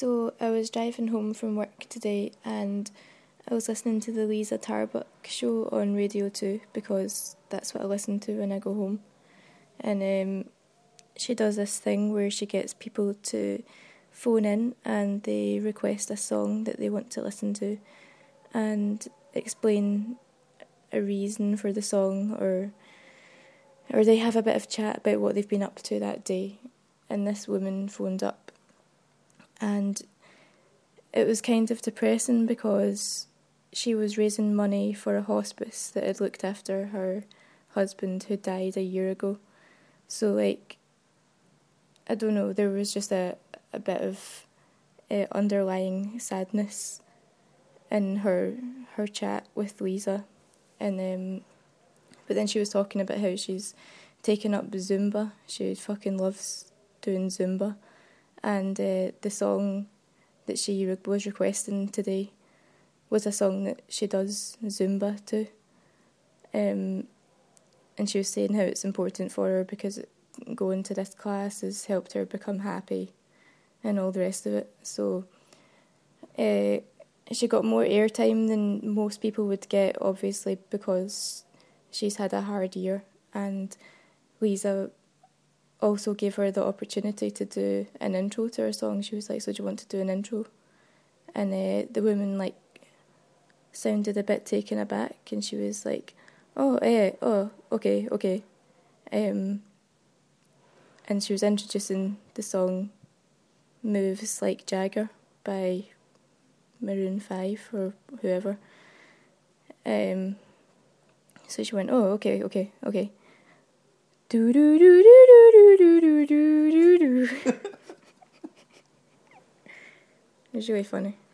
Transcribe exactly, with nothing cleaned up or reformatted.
So I was driving home from work today and I was listening to the Lisa Tarbuck show on Radio two because that's what I listen to when I go home. And um, she does this thing where she gets people to phone in and they request a song that they want to listen to and explain a reason for the song, or or they have a bit of chat about what they've been up to that day. And this woman phoned up and it was kind of depressing because she was raising money for a hospice that had looked after her husband who died a year ago. So, like, I don't know, there was just a, a bit of uh, underlying sadness in her her chat with Lisa. And um, but then she was talking about how she's taken up Zumba. She fucking loves doing Zumba. And uh, the song that she re- was requesting today was a song that she does Zumba to. Um, and she was saying how it's important for her because going to this class has helped her become happy and all the rest of it. So uh, she got more airtime than most people would get, obviously, because she's had a hard year. And Lisa also gave her the opportunity to do an intro to her song. She was like, so do you want to do an intro? And uh, the woman, like, sounded a bit taken aback, and she was like, oh, eh, oh, okay, okay. Um, and she was introducing the song Moves Like Jagger by Maroon five or whoever. Um, so she went, oh, okay, okay, okay. Do do do do do do do do do do. It was really funny.